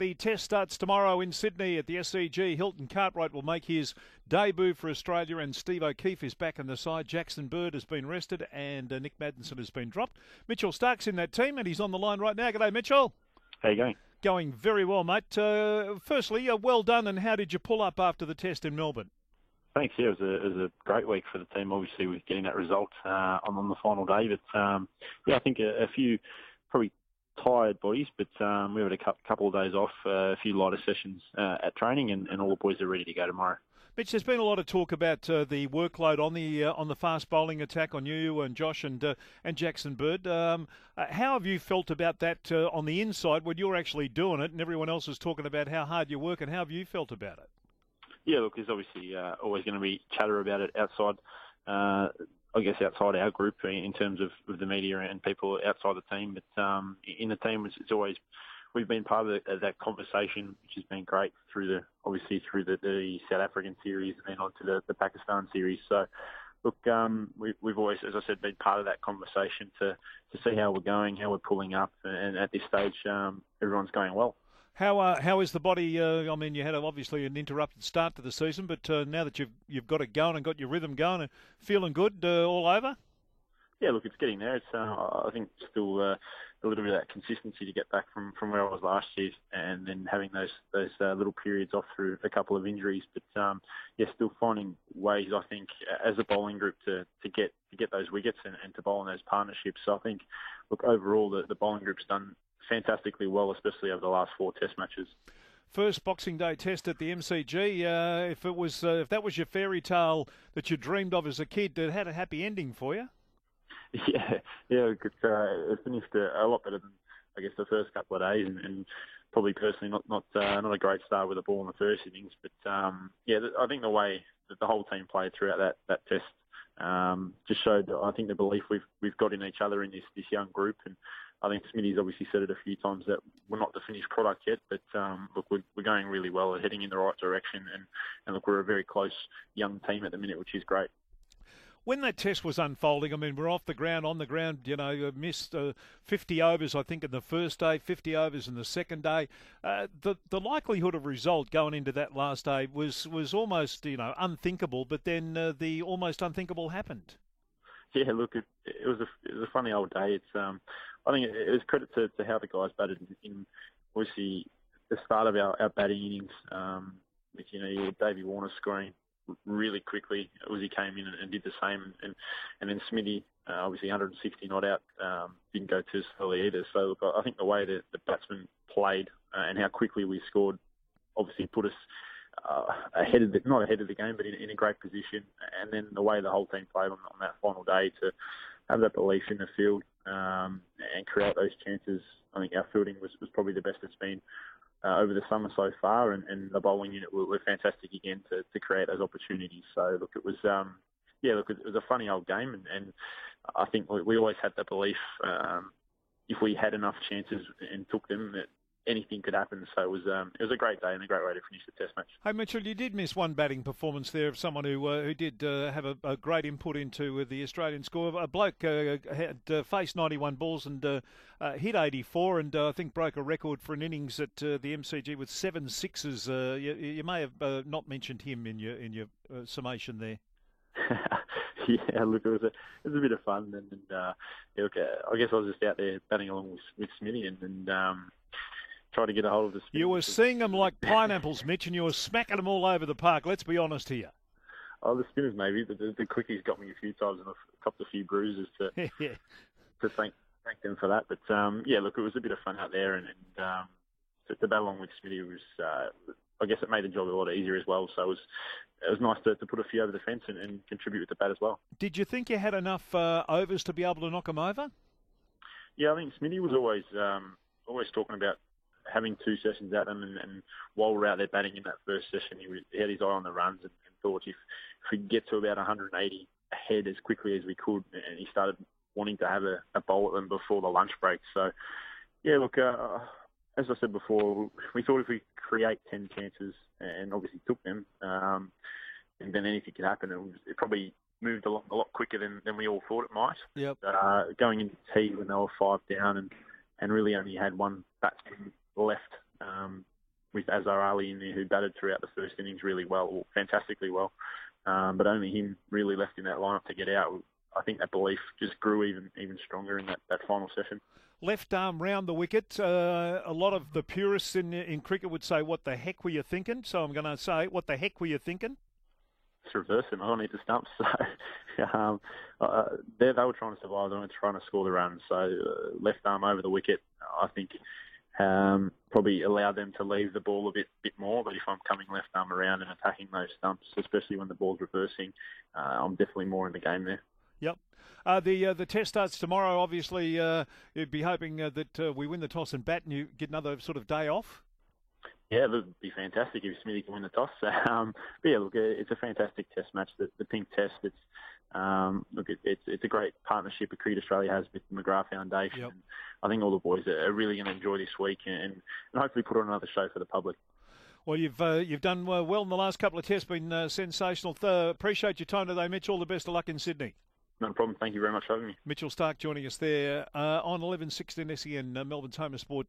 The test starts tomorrow in Sydney at the SCG. Hilton Cartwright will make his debut for Australia, and Steve O'Keefe is back in the side. Jackson Bird has been rested, and Nick Maddinson has been dropped. Mitchell Stark's in that team, and he's on the line right now. G'day, Mitchell. How you going? Going very well, mate. Firstly, well done, and how did you pull up after the test in Melbourne? Thanks. Yeah, it was a great week for the team, obviously, with getting that result on the final day. But, I think a few probably tired bodies, but we had a couple of days off, a few lighter sessions at training, and all the boys are ready to go tomorrow. Mitch, there's been a lot of talk about the workload on the fast bowling attack on you and Josh and Jackson Bird. How have you felt about that on the inside when you're actually doing it and everyone else is talking about how hard you work, and how have you felt about it? Yeah, look, there's obviously always going to be chatter about it outside, outside our group in terms of the media and people outside the team. But in the team, it's always, we've been part of that conversation, which has been great through the South African series and then on to the Pakistan series. So, look, we've always, as I said, been part of that conversation to see how we're going, how we're pulling up, and at this stage, everyone's going well. How is the body? I mean, you had obviously an interrupted start to the season, but now that you've got it going and got your rhythm going, and feeling good all over. Yeah, look, it's getting there. It's I think still a little bit of that consistency to get back from where I was last year, and then having those little periods off through a couple of injuries. But still finding ways, I think, as a bowling group to get those wickets and to bowl in those partnerships. So I think, look, overall the bowling group's done fantastically well, especially over the last 4 test matches. First Boxing Day test at the MCG. If that was your fairy tale that you dreamed of as a kid, it had a happy ending for you. Yeah, it finished a lot better than, I guess, the first couple of days, and probably personally not a great start with the ball in the first innings. But I think the way that the whole team played throughout that test just showed, I think, the belief we've got in each other in this young group. And I think Smitty's obviously said it a few times that we're not the finished product yet, but look, we're going really well, we're heading in the right direction, and look, we're a very close young team at the minute, which is great. When that test was unfolding, I mean, we're off the ground, on the ground, missed 50 overs, I think, in the first day, 50 overs in the second day. The likelihood of result going into that last day was almost, unthinkable, but then the almost unthinkable happened. Yeah, look, it was a funny old day. It's I think it was credit to how the guys batted in obviously the start of our batting innings. With you had Davey Warner scoring really quickly. Uzi came in and did the same, and then Smithy, obviously 160 not out, didn't go too slowly either. So look, I think the way the batsmen played and how quickly we scored obviously put us not ahead of the game, but in a great position. And then the way the whole team played on that final day to have that belief in the field and create those chances. I think our fielding was probably the best it's been over the summer so far, and the bowling unit were fantastic again to create those opportunities. So look, it was it was a funny old game, and I think we always had that belief if we had enough chances and took them, that anything could happen. So it was a great day and a great way to finish the test match. Hey Mitchell, you did miss one batting performance there of someone who did have a great input into the Australian score. A bloke had faced 91 balls and hit 84, and I think broke a record for an innings at the MCG with 7 sixes. You may have not mentioned him in your summation there. Yeah, look, it was a bit of fun, and look, I guess I was just out there batting along with Smitty and try to get a hold of the spinners. You were seeing them like pineapples, Mitch, and you were smacking them all over the park. Let's be honest here. Oh, the spinners maybe. The quickies got me a few times and copped a few bruises to thank them for that. But look, it was a bit of fun out there, and to bat along with Smitty was, I guess, it made the job a lot easier as well. So it was nice to put a few over the fence and contribute with the bat as well. Did you think you had enough overs to be able to knock them over? Yeah, I think Smitty was always talking about having 2 sessions at them, and while we're out there batting in that first session, he had his eye on the runs and thought if we could get to about 180 ahead as quickly as we could, and he started wanting to have a bowl at them before the lunch break. So, yeah, look, as I said before, we thought if we create 10 chances and obviously took them, and then anything could happen. It probably moved a lot quicker than we all thought it might. Yep. Going into tea when they were 5 down and really only had one batsman left with Azhar Ali in there, who batted throughout the first innings really well, or fantastically well. But only him really left in that lineup to get out. I think that belief just grew even stronger in that final session. Left arm round the wicket. A lot of the purists in cricket would say, "What the heck were you thinking?" So I'm going to say, "What the heck were you thinking?" It's reverse him. I don't need the stumps. So they were trying to survive. They were trying to score the runs. So left arm over the wicket, I think, probably allowed them to leave the ball a bit more. But if I'm coming left arm around and attacking those stumps, especially when the ball's reversing, I'm definitely more in the game there. Yep. The test starts tomorrow. Obviously, you'd be hoping that we win the toss and bat and you get another sort of day off. Yeah, it would be fantastic if Smithy can win the toss. But yeah, look, it's a fantastic test match. The Pink Test. It's a great partnership that Cricket Australia has with the McGrath Foundation. Yep. And I think all the boys are really going to enjoy this week and hopefully put on another show for the public. Well, you've done well in the last couple of tests. Been sensational. Appreciate your time today, Mitch. All the best of luck in Sydney. No problem. Thank you very much for having me. Mitchell Starc joining us there on 11:16 SEN, Melbourne's home of sport.